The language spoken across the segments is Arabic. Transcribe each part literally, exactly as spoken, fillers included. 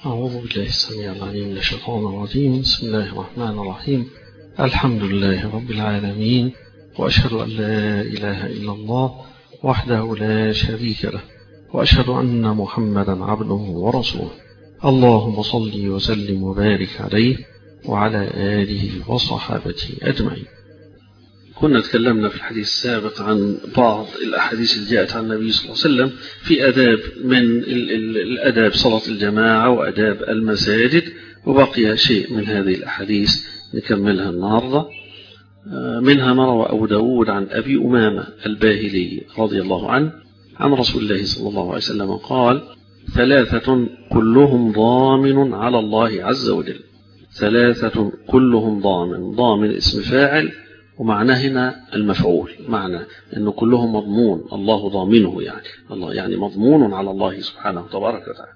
أعوذ بالله السميع العليم من الشيطان الرجيم. بسم الله الرحمن الرحيم. الحمد لله رب العالمين، وأشهد أن لا إله إلا الله وحده لا شريك له، وأشهد أن محمدا عبده ورسوله. اللهم صل وسلم وبارك عليه وعلى آله وصحابته أجمعين. كنا تكلمنا في الحديث السابق عن بعض الأحاديث اللي جاءت عن النبي صلى الله عليه وسلم في أداب من الأداب صلاة الجماعة وأداب المساجد، وبقي شيء من هذه الأحاديث نكملها النهاردة. منها ما روى أبو داود عن أبي أمامة الباهلي رضي الله عنه عن رسول الله صلى الله عليه وسلم قال: ثلاثة كلهم ضامن على الله عز وجل. ثلاثة كلهم ضامن. ضامن اسم فاعل، ومعنى هنا المفعول، معنى أنه كلهم مضمون، الله ضامنه، يعني الله يعني مضمون على الله سبحانه تبارك وتعالى.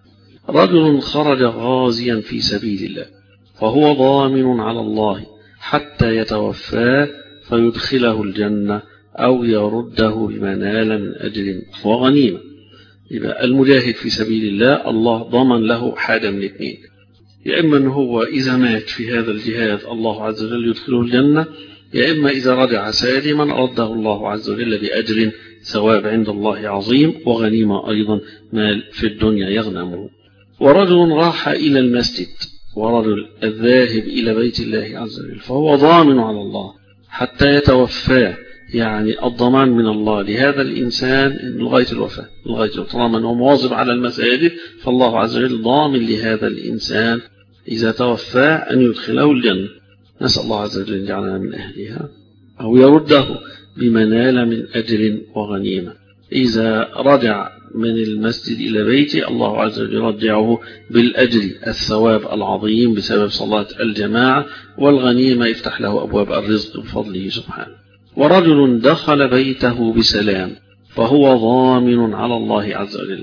رجل خرج غازيا في سبيل الله فهو ضامن على الله حتى يتوفاه فيدخله الجنة أو يرده بمنال من أجل وغنيمة. يبقى المجاهد في سبيل الله الله ضمن له حاجة من اثنين: يا إما أنه هو إذا مات في هذا الجهاد الله عز وجل يدخله الجنة، يا إما إذا رجع سالما رده الله عز وجل بأجر ثواب عند الله عظيم وغنيمة أيضا مال في الدنيا يغنمه. ورجل راح إلى المسجد، ورجل الذاهب إلى بيت الله عز وجل فهو ضامن على الله حتى يتوفاه، يعني الضمان من الله لهذا الإنسان لغاية الوفاة، لغاية طالما أنه مواظب على المساجد فالله عز وجل ضامن لهذا الإنسان إذا توفاه أن يدخله الجنة. نسأل الله عز وجل أن يجعلنا من أهلها. أو يرده بمنال من أجر وغنيمة. إذا رجع من المسجد إلى بيته الله عز وجل يرجعه بالأجر الثواب العظيم بسبب صلاة الجماعة، والغنيمة يفتح له أبواب الرزق بفضله سبحانه. ورجل دخل بيته بسلام فهو ضامن على الله عز وجل.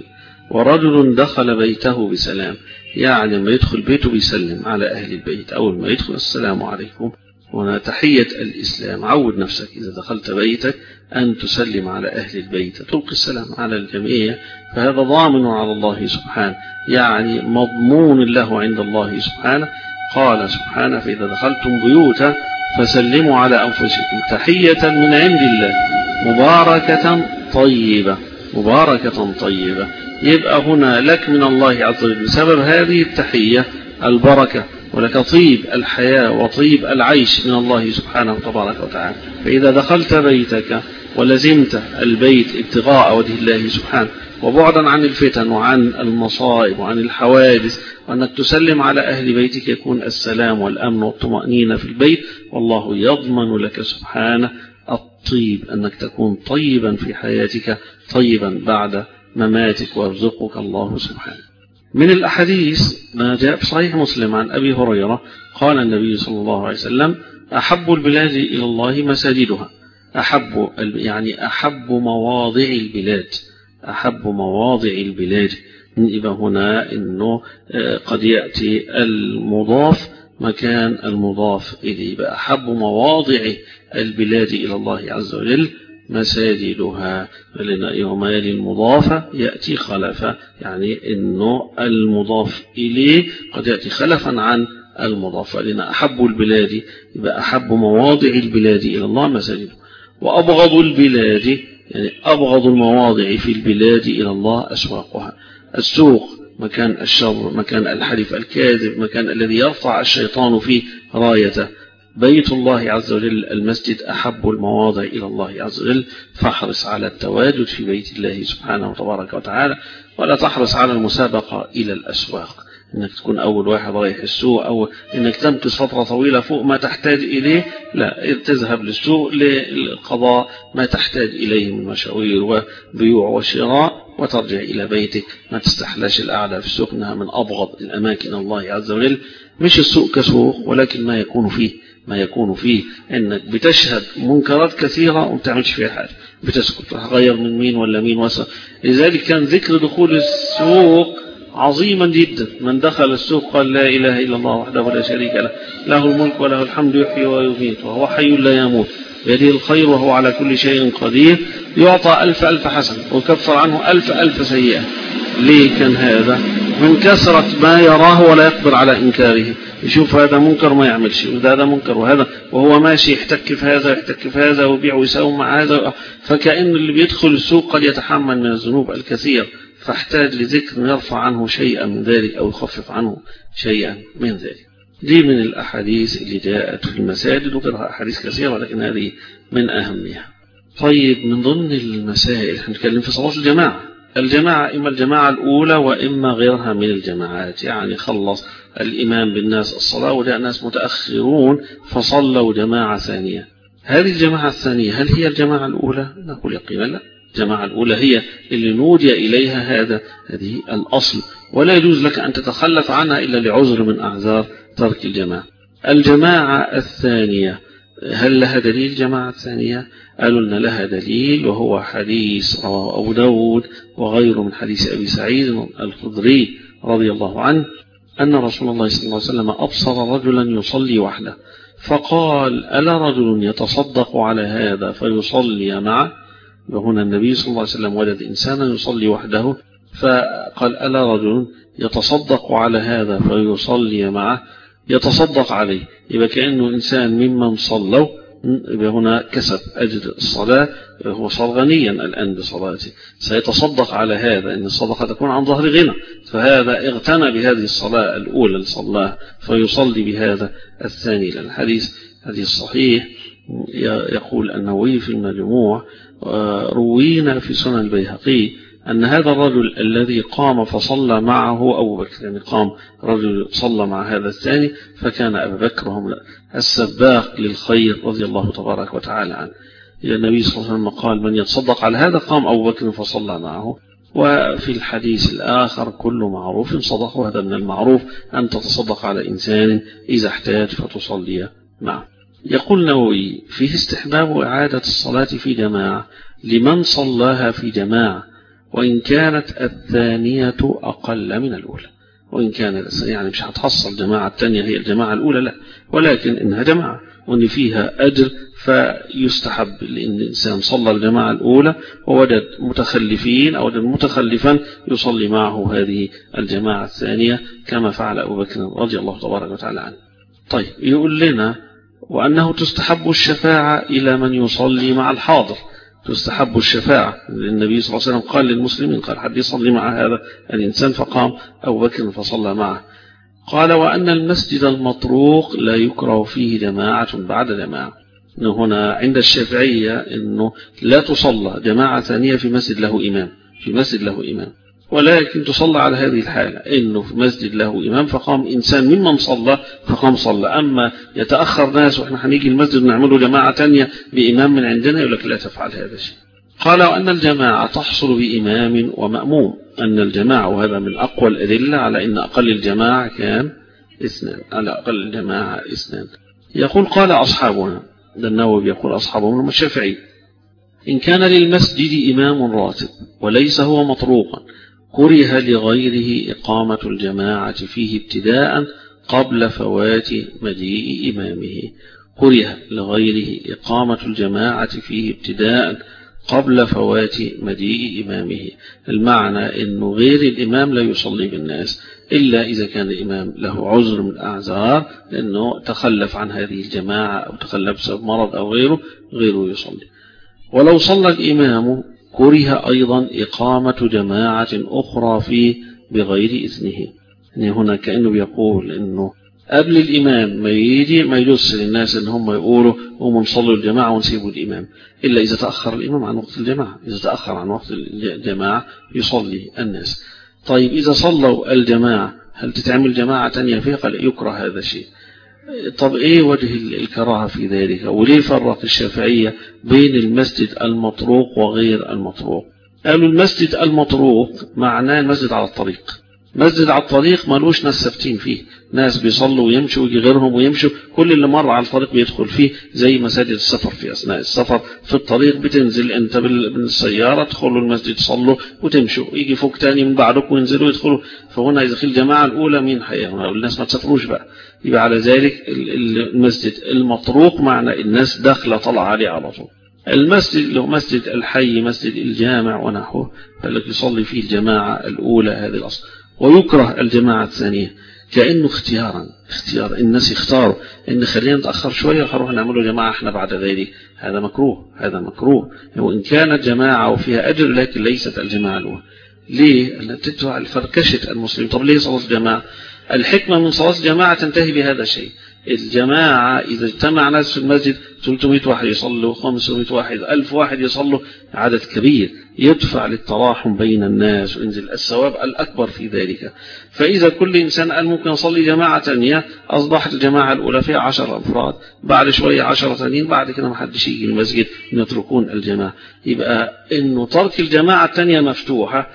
ورجل دخل بيته بسلام، يعني ما يدخل بيته بيسلم على أهل البيت. أول ما يدخل السلام عليكم، هنا تحية الإسلام. عود نفسك إذا دخلت بيتك أن تسلم على أهل البيت، تلقي السلام على الجميع، فهذا ضامن على الله سبحانه، يعني مضمون له عند الله سبحانه. قال سبحانه: فإذا دخلتم بيوتا فسلموا على أنفسكم تحية من عند الله مباركة طيبة. مباركة طيبة، يبقى هنا لك من الله عز وجل بسبب هذه التحية البركة، ولك طيب الحياة وطيب العيش من الله سبحانه تبارك وتعالى. فإذا دخلت بيتك ولزمت البيت ابتغاء وجه الله سبحانه وبعدا عن الفتن وعن المصائب وعن الحوادث، وأنك تسلم على أهل بيتك، يكون السلام والأمن والطمأنينة في البيت، والله يضمن لك سبحانه الطيب، أنك تكون طيبا في حياتك طيبا بعد مماتك، ويرزقك الله سبحانه. من الأحاديث ما جاء في صحيح مسلم عن أبي هريرة قال النبي صلى الله عليه وسلم: أحب البلاد إلى الله مساجدها. أحب يعني أحب مواضع البلاد، أحب مواضع البلاد. يبقى هنا إنه قد يأتي المضاف مكان المضاف إليه. يبقى أحب مواضع البلاد إلى الله عز وجل مساجدها، لأن يوم يلي المضافة يأتي خلفا، يعني إنه المضاف إليه قد يأتي خلفا عن المضاف. لأن أحب البلاد يبقى أحب مواضع البلاد إلى الله مساجدها. وأبغض البلاد يعني أبغض المواضع في البلاد إلى الله أسواقها. السوق مكان الشر، مكان الحلف الكاذب، مكان الذي يرفع الشيطان فيه رايته. بيت الله عز وجل المسجد أحب المواضع إلى الله عز وجل، فاحرص على التواجد في بيت الله سبحانه وتبارك وتعالى، ولا تحرص على المسابقة إلى الأسواق، إنك تكون أول واحد رايح السوق، أو إنك تمكث فترة طويلة فوق ما تحتاج إليه. لا، تذهب للسوق للقضاء ما تحتاج إليه من مشاوير وبيوع وشراء، وترجع إلى بيتك. ما تستحلاش القعدة في السوق، إنها من أبغض الأماكن الله عز وجل. مش السوق كسوق، ولكن ما يكون فيه ما يكون فيه انك بتشهد منكرات كثيرة وما بتعملش فيها حاجة، بتسكت، هغير من مين ولا مين وصل. لذلك كان ذكر دخول السوق عظيما جدا. من دخل السوق قال: لا إله إلا الله وحده لا شريك له، له الملك وله الحمد يحيي ويميت وهو حي لا يموت بيده الخير وهو على كل شيء قدير، يعطى ألف ألف حسنة ويكفر عنه ألف ألف سيئة. ليه كان هذا؟ من كثرة ما يراه ولا يقدر على إنكاره، يشوف هذا منكر ما يعملش، وده هذا منكر وهذا، وهو ماشي يحتك في هذا يحتك في هذا ويبيع ويساوم مع هذا، فكأن اللي بيدخل السوق قد يتحمل من الذنوب الكثير، فاحتاج لذكر يرفع عنه شيئا من ذلك أو يخفف عنه شيئا من ذلك. دي من الأحاديث اللي جاءت في المساجد، وغيرها أحاديث كثيرة ولكن هذه من أهمها. طيب من ضمن المسائل هنتكلم في صلاة الجماعة. الجماعة إما الجماعة الأولى وإما غيرها من الجماعات، يعني خلص الإمام بالناس الصلاة وجاء ناس متأخرون فصلوا جماعة ثانية. هذه الجماعة الثانية هل هي الجماعة الأولى؟ نقول يقينا لا، الجماعة الأولى هي اللي نودي إليها هذا هذه الأصل، ولا يجوز لك أن تتخلف عنها إلا لعذر من أعذار ترك الجماعة. الجماعة الثانية هل لها دليل؟ جماعة الثانية قالوا أن لها دليل، وهو حديث رواه أبو داود وغيره من حديث أبي سعيد الخدري رضي الله عنه أن رسول الله صلى الله عليه وسلم أبصر رجلا يصلي وحده فقال ألا رجل يتصدق على هذا فيصلي معه؟ وهنا النبي صلى الله عليه وسلم وجد إنسانا يصلي وحده فقال ألا رجل يتصدق على هذا فيصلي معه، يتصدق عليه، يبقى كأنه إنسان ممن صلوا، يبقى هنا كسب أجر الصلاة، هو صار غنيا الآن بصلاته، سيتصدق على هذا، إن الصدقة تكون عن ظهر غنى، فهذا اغتنى بهذه الصلاة الأولى اللي صلاها فيصلي بهذا الثاني. لأن الحديث حديث صحيح يقول النووي في المجموع روينا في سنن البيهقي أن هذا الرجل الذي قام فصلى معه أبو بكر، يعني قام رجل صلى مع هذا الثاني فكان أبو بكر هم السباق للخير رضي الله تبارك وتعالى عنه. النبي صلى الله عليه وسلم قال من يتصدق على هذا قام أبو بكر فصلى معه. وفي الحديث الآخر كل معروف صدق، وهذا من المعروف أن تتصدق على إنسان إذا احتاج فتصلي معه. يقول النووي فيه استحباب إعادة الصلاة في جماعة لمن صلاها في جماعة وإن كانت الثانية أقل من الأولى، وإن كان يعني مش هتحصل جماعة الثانية هي الجماعة الأولى لا، ولكن إنها جماعة وإن فيها أجر فيستحب، لأن الإنسان صلى الجماعة الأولى ووجد متخلفين أو وجد متخلفا يصلي معه هذه الجماعة الثانية كما فعل أبو بكر رضي الله تبارك وتعالى عنه. طيب يقول لنا وأنه تستحب الشفاعة إلى من يصلي مع الحاضر، تستحب الشفاعة، النبي صلى الله عليه وسلم قال للمسلمين قال حد يصلي مع هذا الإنسان فقام أبو بكر فصلى معه. قال وأن المسجد المطروق لا يكره فيه جماعة بعد جماعة. هنا عند الشافعية أنه لا تصلى جماعة ثانية في مسجد له إمام، في مسجد له إمام، ولكن تصلى على هذه الحالة أنه في مسجد له إمام فقام إنسان ممن صلى فقام صلى. أما يتأخر ناس وإحنا هنيجي المسجد نعمله جماعة تانية بإمام من عندنا يقول لك لا تفعل هذا الشيء. قال وأن الجماعة تحصل بإمام ومأموم، أن الجماعة وهذا من أقوى الأدلة على أن أقل الجماعة كان اثنان، على أقل الجماعة اثنان. يقول قال أصحابنا، ده النووي يقول أصحابنا من الشافعي إن كان للمسجد إمام راتب وليس هو مطروقا كره لغيره إقامة الجماعة فيه ابتداء قبل فوات مجيء إمامه، كره لغيره إقامة الجماعة فيه ابتداء قبل فوات مجيء إمامه. المعنى أنه غير الإمام لا يصلي بالناس إلا إذا كان الإمام له عذر من أعذار، لأنه تخلف عن هذه الجماعة أو تخلف بسبب مرض أو غيره، غيره يصلي. ولو صلى الإمام كره أيضا إقامة جماعة أخرى فيه بغير إذنه. يعني هنا كأنه بيقول أنه قبل الإمام ما يجي ما يجوز للناس أن هم يقولوا هم نصلوا الجماعة ونسيبوا الإمام إلا إذا تأخر الإمام عن وقت الجماعة، إذا تأخر عن وقت الجماعة يصلي الناس. طيب إذا صلوا الجماعة هل تتعمل جماعة تانية فيها؟ قال يكره هذا الشيء. طب إيه وجه الكراهة في ذلك؟ وليه فرق الشافعية بين المسجد المطروق وغير المطروق؟ قالوا المسجد المطروق معناه المسجد على الطريق، مسجد على الطريق مالوش ناس ثابتين فيه، ناس بيصلوا ويمشوا ويجي غيرهم ويمشوا، كل اللي مر على الطريق بيدخل فيه، زي مساجد السفر في أثناء السفر في الطريق بتنزل أنت بالسيارة تدخلوا المسجد تصلوا وتمشوا، يجي فوق تاني من بعدك وينزلوا يدخلوا. فهنا إذا في الجماعة الأولى مين حقيقة؟ الناس ما تسافروش بقى، يبقى على ذلك المسجد المطروق معنى الناس داخلة طلع عليه على طول. المسجد اللي هو مسجد الحي، مسجد الجامع ونحوه، الذي يصلي فيه الجماعة الأولى هذه الأصل. ويكره الجماعة الثانية كأنه اختيارا، اختيار الناس يختاروا إن خلينا نتأخر شوية وهنروح نعمله جماعة احنا بعد ذلك، هذا مكروه، هذا مكروه. وإن كانت جماعة وفيها أجر لكن ليست الجماعة الأولى. ليه؟ أن تدفع الفركشة المسلم. طب ليه صلاة الجماعة؟ الحكمة من صلاة الجماعة تنتهي بهذا الشيء. الجماعة إذا اجتمع ناس في المسجد ثلاثمائة واحد يصلوا، خمسمائة واحد، ألف واحد يصلوا، عدد كبير يدفع للتراحم بين الناس وينزل الثواب الأكبر في ذلك. فإذا كل إنسان قال ممكن يصلي جماعة تانية، أصبحت الجماعة الأولى فيها عشر أفراد، بعد شوية عشرة تانيين، بعد كده ما حدش يجي المسجد يتركون الجماعة. يبقى إنه ترك الجماعة التانية مفتوحة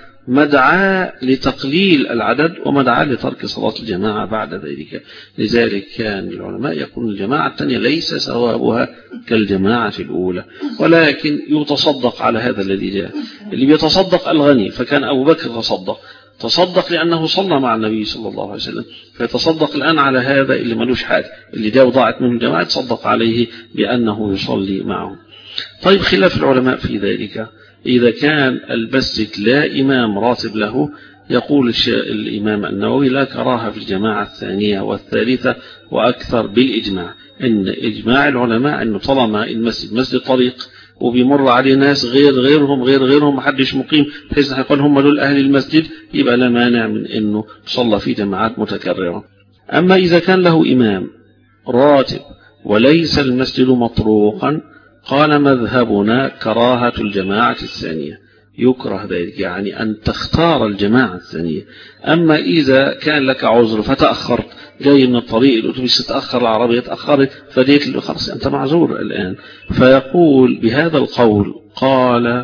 مدعاة لتقليل العدد ومدعاة لترك صلاة الجماعة بعد ذلك. لذلك كان العلماء يقولون الجماعة الثانية ليس ثوابها كالجماعة الأولى، ولكن يتصدق على هذا الذي جاء. اللي بيتصدق الغني، فكان أبو بكر تصدق تصدق لأنه صلى مع النبي صلى الله عليه وسلم، فيتصدق الآن على هذا اللي ملوش حاجة، اللي جاء وضاعت منه الجماعة تصدق عليه بأنه يصلي معه. طيب خلاف العلماء في ذلك. إذا كان المسجد لا إمام راتب له، يقول الإمام النووي لا كراهة في الجماعة الثانية والثالثة وأكثر بالإجماع. إن إجماع العلماء أنه طالما المسجد مسجد طريق وبيمر عليه ناس غير غيرهم غير غيرهم محدش مقيم بحيث يقول هم دول أهل المسجد، يبقى لا مانع من أنه صلى في جماعات متكررة. أما إذا كان له إمام راتب وليس المسجد مطروقا، قال مذهبنا كراهة الجماعة الثانية، يكره ذلك، يعني أن تختار الجماعة الثانية. أما إذا كان لك عذر فتأخرت، جاي من الطريق الأتوبيس تأخر، العربية تأخرت، فديت خلاص أنت معذور الآن. فيقول بهذا القول قال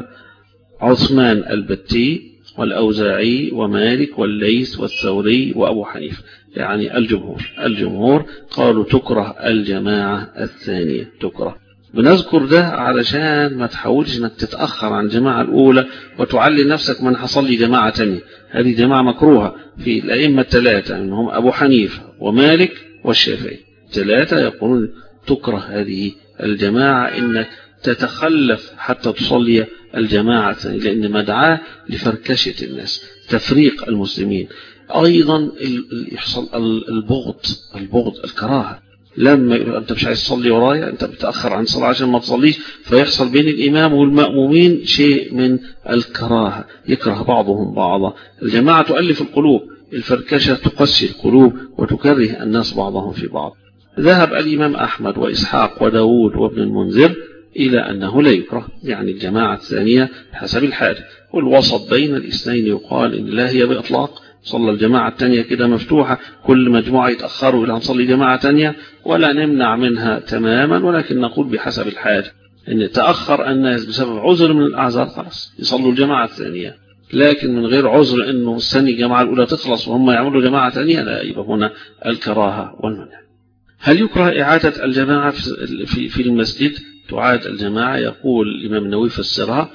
عثمان البتي والأوزاعي ومالك والليث والثوري وأبو حنيفة، يعني الجمهور الجمهور قالوا تكره الجماعة الثانية، تكره. بنذكر ده علشان ما تحاولش انك تتأخر عن الجماعة الأولى وتعلي نفسك من حصل لي جماعة تانية. هذه جماعة مكروهة في الأئمة الثلاثة، منهم أبو حنيفة ومالك والشافعي، ثلاثة يقولون تكره هذه الجماعة، إنك تتخلف حتى تصلي الجماعة الثانية، لأن مدعاة لفركشة الناس، تفريق المسلمين. أيضا يحصل البغض البغض الكراهة، لما أنت مش عايز تصلي ورايا، أنت بتأخر عن صلاة عشان ما تصليش، فيحصل بين الإمام والمأمومين شيء من الكراهة، يكره بعضهم بعضا. الجماعة تؤلف القلوب، الفركشة تقسي القلوب وتكره الناس بعضهم في بعض. ذهب الإمام أحمد وإسحاق وداود وابن المنذر إلى أنه لا يكره، يعني الجماعة الثانية حسب الحال، والوسط بين الاثنين يقال إن لا هي بإطلاق، صلى الجماعة التانية كده مفتوحة، كل مجموعة يتأخروا إلى أن نصلي جماعة تانية، ولا نمنع منها تماما، ولكن نقول بحسب الحال، إن تأخر الناس بسبب عذر من الأعذار خلاص يصلوا الجماعة الثانية، لكن من غير عذر إنه السنة الجماعة الأولى تخلص وهم يعملوا جماعة تانية، لا، يبقى هنا الكراهة والمنع. هل يكره إعادة الجماعة في في المسجد؟ تعاد الجماعة، يقول الإمام النووي في السرها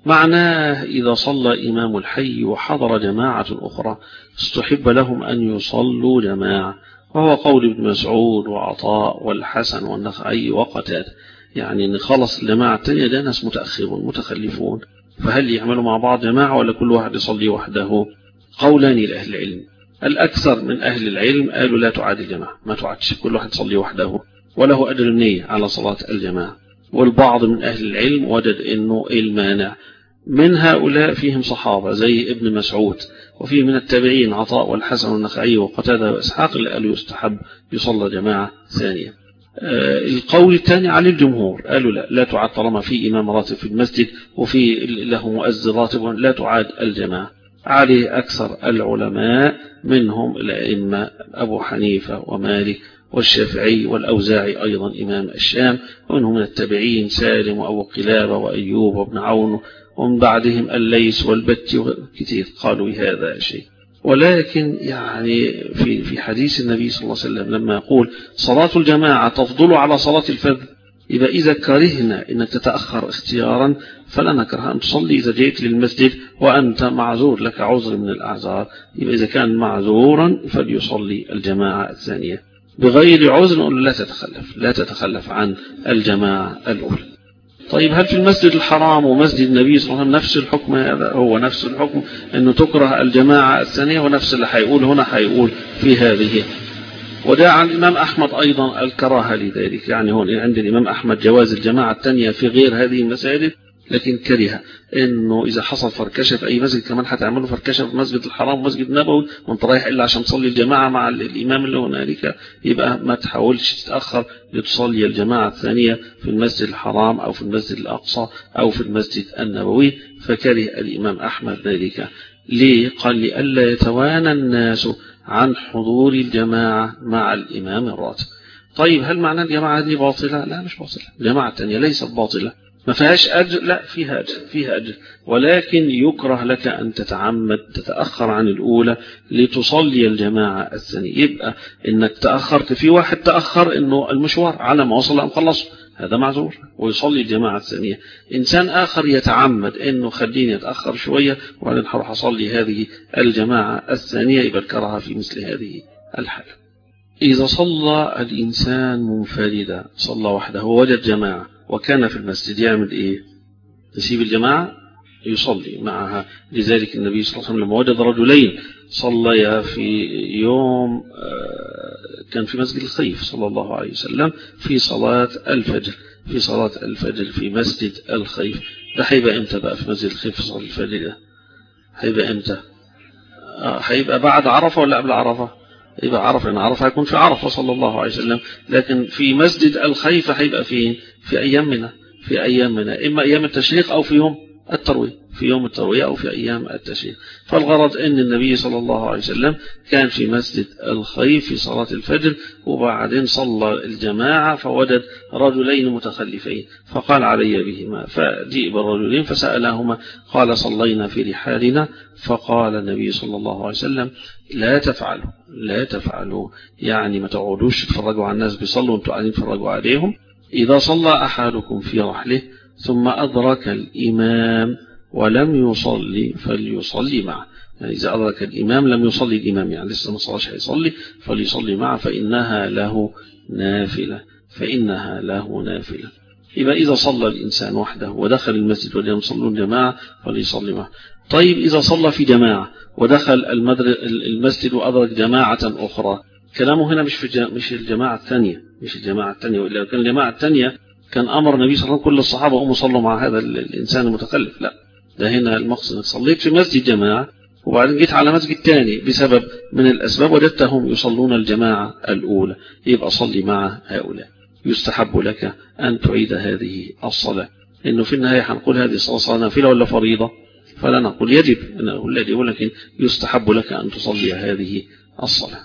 معناه إذا صلى إمام الحي وحضر جماعة أخرى استحب لهم أن يصلوا جماعة، وهو قول ابن مسعود وعطاء والحسن والنخعي وقتادة، يعني أن خلص الجماعة الثانية ده ناس متأخرون متخلفون، فهل يعملوا مع بعض جماعة ولا كل واحد يصلي وحده؟ قولان لأهل العلم. الأكثر من أهل العلم قالوا لا تعاد الجماعة، ما تعادش، كل واحد يصلي وحده وله أجر النية على صلاة الجماعة. والبعض من أهل العلم وجد أنه المانع من هؤلاء فيهم صحابة زي ابن مسعود، وفيه من التابعين عطاء والحسن والنخعي وقتادة وإسحاق اللي قالوا يستحب يصلى جماعة ثانية. آه القول الثاني على الجمهور، قالوا لا لا تعاد طالما في إمام راتب في المسجد وفي له مؤذن راتب، لا تعاد الجماعة. عليه أكثر العلماء منهم الأئمة أبو حنيفة ومالك والشافعي والأوزاعي أيضا إمام الشام، ومنهم من التابعين سالم وأبو قلابة وأيوب وابن عون، ومن بعدهم الليث والبتي كثير قالوا هذا شيء. ولكن يعني في في حديث النبي صلى الله عليه وسلم لما يقول صلاة الجماعة تفضل على صلاة الفرد، يبقى إذا كرهنا إنك تتأخر اختيارا فلا نكره أن تصلي إذا جئت للمسجد وأنت معذور، لك عذر من الأعذار، يبقى إذا كان معذورا فليصلي الجماعة الثانية. بغير عذر نقول لا تتخلف لا تتخلف عن الجماعة الأولى. طيب هل في المسجد الحرام ومسجد النبي صلى الله عليه وسلم نفس الحكم؟ هذا هو نفس الحكم، أنه تكره الجماعة الثانية، ونفس اللي هيقول هنا هيقول في هذه. وداعى عن الإمام أحمد أيضا الكراهة لذلك، يعني هون عند الإمام أحمد جواز الجماعة الثانية في غير هذه المساجد، لكن كره انه اذا حصل فركشه في اي مسجد كمان هتعملوا فركشه في مسجد الحرام ومسجد النبوي وانت رايح الا عشان تصلي الجماعه مع الامام اللي هنالك، يبقى ما تحاولش تتاخر لتصلي الجماعه الثانيه في المسجد الحرام او في المسجد الاقصى او في المسجد النبوي. فكره الامام احمد ذلك. ليه؟ قال لئلا يتوانى الناس عن حضور الجماعه مع الامام الراتب. طيب هل معنى الجماعه دي باطله؟ لا مش باطله، الجماعه الثانيه ليست باطله، ما فيهاش أجر، لا فيها أجر، فيها أجر، ولكن يكره لك أن تتعمد تتأخر عن الأولى لتصلي الجماعة الثانية. يبقى إنك تأخرت في واحد تأخر إنه المشوار على ما وصل أن خلصه، هذا معذور ويصلي الجماعة الثانية. إنسان آخر يتعمد إنه خليني يتأخر شوية وبعدين هروح أصلي هذه الجماعة الثانية، يبقى الكراهة في مثل هذه الحالة. إذا صلى الإنسان منفردا، صلى وحده ووجد جماعة وكان في المسجد، يعمل إيه؟ يسيب الجماعة يصلي معها. لذلك النبي صلى الله عليه وسلم لما وجد رجلين صليا في يوم كان في مسجد الخيف صلى الله عليه وسلم في صلاة الفجر، في صلاة الفجر في مسجد الخيف. ده هيبقى امتى بقى في مسجد الخيف في صلاة الفجر؟ ده هيبقى امتى؟ هيبقى بعد عرفة ولا قبل عرفة؟ يبقى عرفة، لأن عرفة هيكون في عرفة صلى الله عليه وسلم، لكن في مسجد الخيف هيبقى فين؟ في أيامنا، في أيامنا إما أيام التشريق أو في يوم التروية، في يوم التروية أو في أيام التشريق. فالغرض أن النبي صلى الله عليه وسلم كان في مسجد الخيف في صلاة الفجر، وبعدين صلى الجماعة فوجد رجلين متخلفين فقال علي بهما، فجيء بالرجلين فسألهما قال صلينا في رحالنا، فقال النبي صلى الله عليه وسلم لا تفعلوا لا تفعلوا، يعني ما تقعدوش تتفرجوا على الناس بيصلوا وانتوا قاعدين تتفرجوا عليهم. إذا صلى أحدكم في رحله ثم أدرك الإمام ولم يصلي فليصلي معه، يعني إذا أدرك الإمام لم يصلي الإمام، يعني لسه ما صلاش هيصلي، فليصلي معه فإنها له نافلة، فإنها له نافلة. يبقى إذا صلى الإنسان وحده ودخل المسجد ولم يصلون جماعة فليصلي معه. طيب إذا صلى في جماعة ودخل المسجد وأدرك جماعة أخرى، كلامه هنا مش في مش الجماعة الثانية، مش الجماعة الثانية، وإلا كان الجماعة الثانية كان أمر النبي صلى الله عليه وسلم كل الصحابة قوموا صلوا مع هذا الإنسان المتخلف. لا، ده هنا المقصد انك صليت في مسجد جماعة وبعدين جيت على مسجد ثاني بسبب من الأسباب وجدتهم يصلون الجماعة الأولى، يبقى صلي مع هؤلاء. يستحب لك أن تعيد هذه الصلاة، إنه في النهاية هنقول هذه الصلاة صلاة نافلة ولا فريضة؟ فلا نقول يجب، نقول يجب، ولكن يستحب لك أن تصلي هذه الصلاة.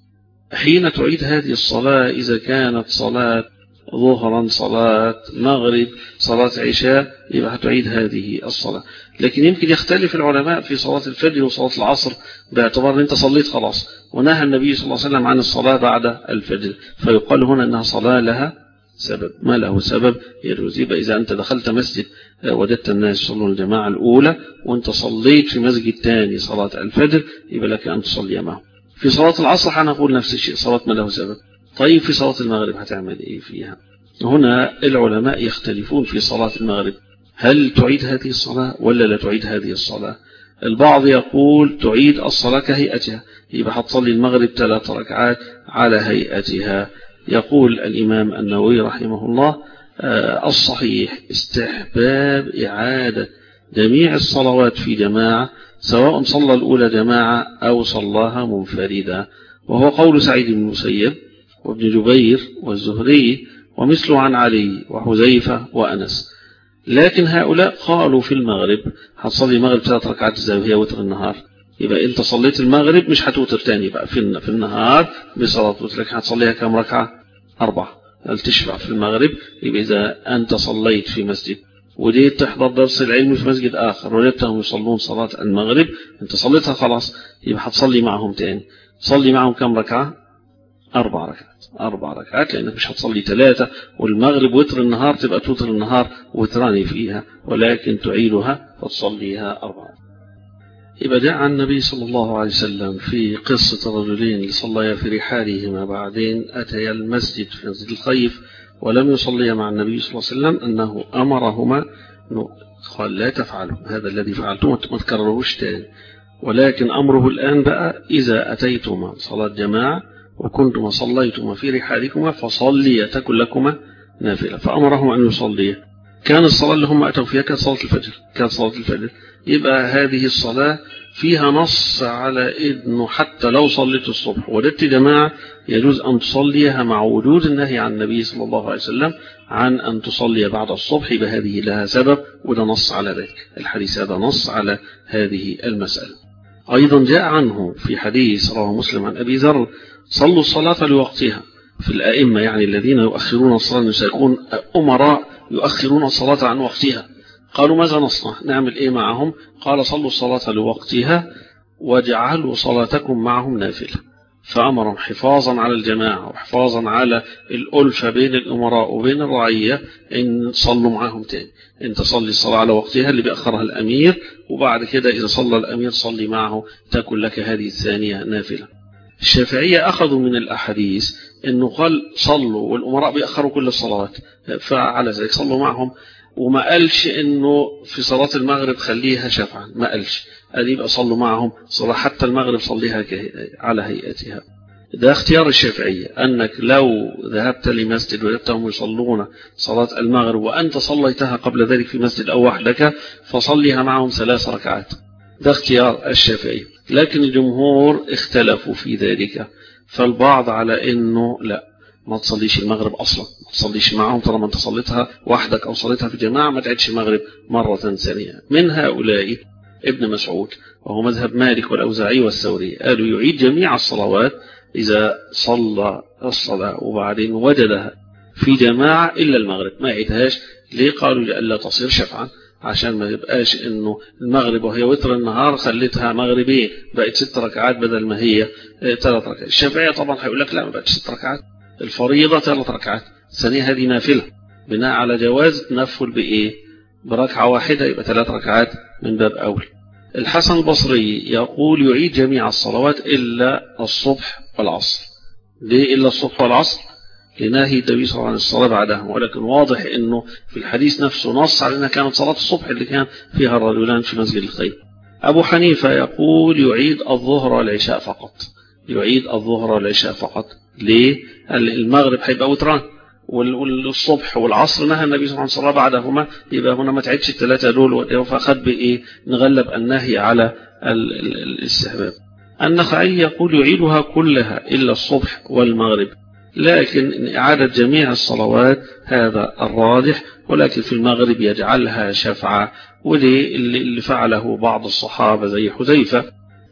حين تعيد هذه الصلاة إذا كانت صلاة ظهرا، صلاة مغرب، صلاة عشاء، يبقى هتعيد هذه الصلاة. لكن يمكن يختلف العلماء في صلاة الفجر وصلاة العصر باعتبار أن أنت صليت خلاص، ونهى النبي صلى الله عليه وسلم عن الصلاة بعد الفجر، فيقال هنا أنها صلاة لها سبب، ما له سبب يجوز. يبقى إذا أنت دخلت مسجد وجدت الناس يصلون الجماعة الأولى وأنت صليت في مسجد ثاني صلاة الفجر، يبقى لك أن تصلي معه. في صلاة العصر هنقول نفس الشيء، صلاة ما له سبب. طيب في صلاة المغرب هتعمل إيه فيها؟ هنا العلماء يختلفون في صلاة المغرب، هل تعيد هذه الصلاة ولا لا تعيد هذه الصلاة؟ البعض يقول تعيد الصلاة كهيئتها، يبقى هتصلي المغرب ثلاث ركعات على هيئتها. يقول الإمام النووي رحمه الله الصحيح استحباب إعادة جميع الصلوات في جماعة، سواء صلى الأولى جماعة أو صلاها منفردا، وهو قول سعيد بن المسيب وابن جبير والزهري ومثل عن علي وحذيفة وأنس. لكن هؤلاء قالوا في المغرب هتصلي المغرب ثلاث ركعات زي هي وتر النهار، يبقى انت صليت المغرب مش هتوتر تاني بقى في النهار بصلاة وتر، لكن هتصليها كم ركعة؟ أربعة. هل تشفع في المغرب؟ يبقى إذا أنت صليت في مسجد وديت تحضر درس العلم في مسجد آخر وجدتهم يصلون صلاة المغرب، انت صليتها خلاص، يبقى هتصلي معهم تاني. صلي معهم كم ركعة؟ أربع ركعات، أربع ركعات، لأنك مش هتصلي ثلاثة، والمغرب وتر النهار تبقى توتر النهار وتراني فيها، ولكن تعيدها فتصليها أربعة. يبقى جاء عن النبي صلى الله عليه وسلم في قصة الرجلين اللي صليا في رحالهما، بعدين أتيا المسجد في مسجد الخيف ولم يصلي مع النبي صلى الله عليه وسلم أنه أمرهما قال لا تفعلوا هذا الذي فعلتم ما تكرروش تاني، ولكن أمره الآن بقى إذا أتيتما صلاة جماعة وكنتما صليتما في رحالكما فصلي تكن لكما نافلة، فأمرهم أن يصلي. كان الصلاة اللي هم أتوا فيها كانت صلاة الفجر، كانت صلاة الفجر، يبقى هذه الصلاة فيها نص على إنه حتى لو صليت الصبح وددت جماعة يجوز أن تصليها مع وجود النهي عن النبي صلى الله عليه وسلم عن أن تصلي بعد الصبح، بهذه لها سبب وده نص على ذلك، الحديث هذا نص على هذه المسألة. أيضا جاء عنه في حديث رواه مسلم عن أبي ذر صلوا الصلاة لوقتها، في الأئمة يعني الذين يؤخرون الصلاة سيكون أمراء يؤخرون الصلاة عن وقتها، قالوا ماذا نصنع نعمل إيه معهم؟ قال صلوا الصلاة لوقتها واجعلوا صلاتكم معهم نافلة، فأمرهم حفاظا على الجماعة وحفاظا على الألفة بين الأمراء وبين الرعية إن صلوا معهم تاني، إن تصلي الصلاة على وقتها اللي بيأخرها الأمير، وبعد كده إذا صلى الأمير صلي معه تكن لك هذه الثانية نافلة. الشافعية أخذوا من الأحاديث إنه قال صلوا والأمراء بيأخروا كل الصلوات فعلى ذلك صلوا معهم، وما قالش إنه في صلاة المغرب خليها شفعا، ما قالش قال يبقى صلوا معهم صلاة حتى المغرب صليها على هيئتها. ده اختيار الشافعية، أنك لو ذهبت لمسجد وجدتهم يصلون صلاة المغرب وأنت صليتها قبل ذلك في مسجد أو وحدك فصليها معهم ثلاث ركعات، ده اختيار الشافعي. لكن الجمهور اختلفوا في ذلك، فالبعض على انه لا ما تصليش المغرب اصلا، ما تصليش معهم طالما انت صليتها وحدك او صليتها في جماعه ما تعيدش المغرب مره ثانيه. من هؤلاء ابن مسعود وهو مذهب مالك والاوزاعي والثوري، قالوا يعيد جميع الصلوات اذا صلى الصلاه وبعدين وجدها في جماعه الا المغرب ما يعيدهاش. ليه؟ قالوا لئلا تصير شفعا، عشان ما يبقاش انه المغرب وهي وتر النهار خليتها مغربين بقت ست ركعات بدل ما هي ثلاث ركعات. الشافعية طبعا هيقول لك لا ما بقتش ست ركعات، الفريضة ثلاث ركعات، الثانية هذه نافلة بناء على جواز تنفل بايه؟ بركعة واحدة، يبقى ثلاث ركعات من باب اول. الحسن البصري يقول يعيد جميع الصلوات الا الصبح والعصر. ليه الا الصبح والعصر؟ لنهي النبي صلى الله عليه وسلم عن الصلاة بعدهم، ولكن واضح انه في الحديث نفسه نص على انها كانت صلاة الصبح اللي كان فيها الرجلان في مسجد الخير. ابو حنيفة يقول يعيد الظهر والعشاء فقط، يعيد الظهر والعشاء فقط. ليه؟ المغرب هيبقى وتران والصبح والعصر نهى النبي صلى الله عليه وسلم بعدهما، يبقى هنا ما تعيدش الثلاثة دول، فاخذ بايه؟ نغلب النهي على الاستحباب. النخعي يقول يعيدها كلها الا الصبح والمغرب، لكن إعادة جميع الصلوات هذا الراجح، ولكن في المغرب يجعلها شفعة، وليه اللي فعله بعض الصحابة زي حذيفة.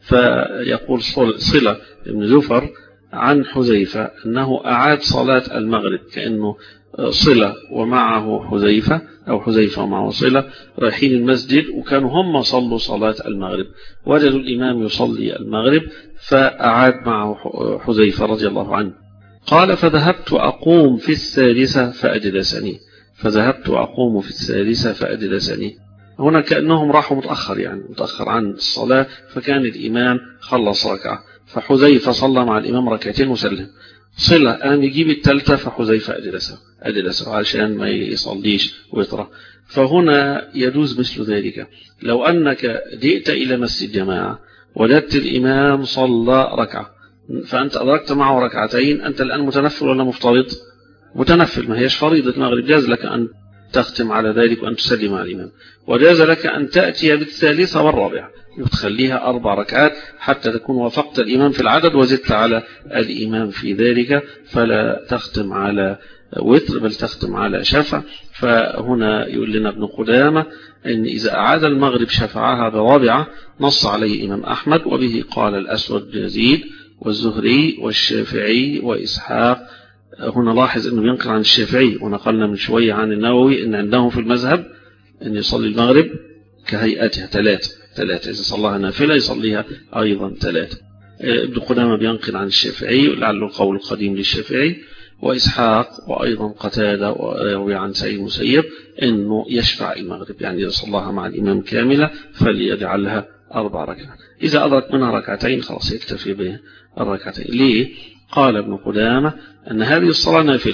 فيقول صلة بن زفر عن حذيفة أنه أعاد صلاة المغرب، كأنه صلة ومعه حذيفة أو حذيفة ومعه صلة رايحين المسجد وكانوا هم صلوا صلاة المغرب، وجدوا الإمام يصلي المغرب فأعاد معه حذيفة رضي الله عنه. قال فذهبت أقوم في الثالثة فأجلسني، فذهبت أقوم في الثالثة فأجلسني. هنا كأنهم راحوا متأخر، يعني متأخر عن الصلاة، فكان الإمام خلص ركعة فحذيفة صلى مع الإمام ركعتين وسلم. صلة أن يجيب الثالثة فحذيفة أجلسه أجلسه عشان ما يصليش ويطرح. فهنا يجوز مثل ذلك. لو أنك جئت إلى مسجد جماعة وجدت الإمام صلى ركعة فأنت أدركت معه ركعتين، أنت الآن متنفل ولا مفترض؟ متنفل، ما هيش فريضة المغرب، جاز لك أن تختم على ذلك وأن تسلم على الإمام، وجاز لك أن تأتي بالثالثة والرابعة وتخليها أربع ركعات حتى تكون وافقت الإمام في العدد وزدت على الإمام في ذلك، فلا تختم على وتر بل تختم على شفع. فهنا يقول لنا ابن قدامة أن إذا أعاد المغرب شفعها برابعة نص عليه إمام أحمد، وبه قال الأسود بن يزيد والزهري والشافعي وإسحاق. هنا لاحظ أنه ينقل عن الشافعي، ونقلنا من شوية عن النووي أن عندهم في المذهب أن يصلي المغرب كهيئتها ثلاثة ثلاثة، إذا صلاها نافلة يصليها أيضا ثلاثة. ابن قدامة بينقل عن الشافعي لعله القول القديم للشافعي وإسحاق وأيضا قتادة ويروي عن سعيد المسيب أنه يشفع المغرب، يعني إذا صلاها مع الإمام كاملة فليجعلها أربع ركعات، إذا أدرك منها ركعتين خلاص يكتفي به الركعتين. ليه؟ قال ابن قدامة أن هذه الصلاة نافلة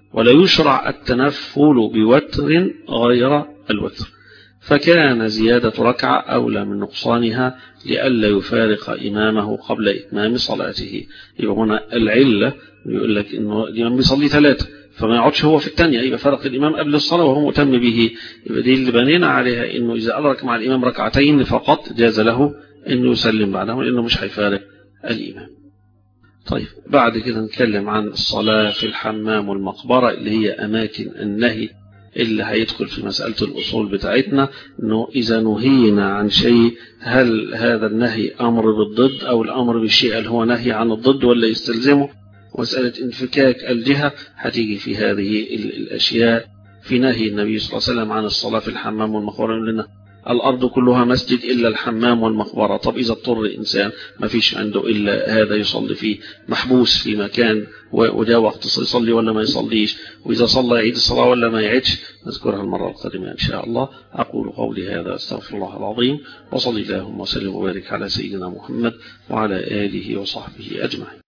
ولا يشرع التنفل بوتر غير الوتر، فكان زيادة ركعة أولى من نقصانها لئلا يفارق إمامه قبل إتمام صلاته. يبقى هنا العلة يقول لك إنه الإمام بيصلي ثلاثة فما يقعدش هو في الثانية، يبقى فرق الإمام قبل الصلاة وهو مهتم به. يبقى دي اللي بنينا عليها إنه إذا أدرك مع الإمام ركعتين فقط جاز له إنه يسلم بعدهم لأنه مش هيفارق الإمام. طيب بعد كده نتكلم عن الصلاة في الحمام والمقبرة اللي هي أماكن النهي اللي هيدخل في مسألة الأصول بتاعتنا، إنه إذا نهينا عن شيء هل هذا النهي أمر بالضد أو الأمر بالشيء اللي هو نهي عن الضد ولا يستلزمه. مسألة انفكاك الجهة هتيجي في هذه الأشياء في نهي النبي صلى الله عليه وسلم عن الصلاة في الحمام والمقبرة، لنا الأرض كلها مسجد إلا الحمام والمقبرة. طب إذا اضطر إنسان ما فيش عنده إلا هذا يصلي فيه، محبوس في مكان وجاء وقت يصلي ولا ما يصليش، وإذا صلى يعيد الصلاة ولا ما يعيدش، نذكرها المرة القادمة إن شاء الله. أقول قولي هذا أستغفر الله العظيم، وصلي اللهم وسلم وبارك على سيدنا محمد وعلى آله وصحبه أجمعين.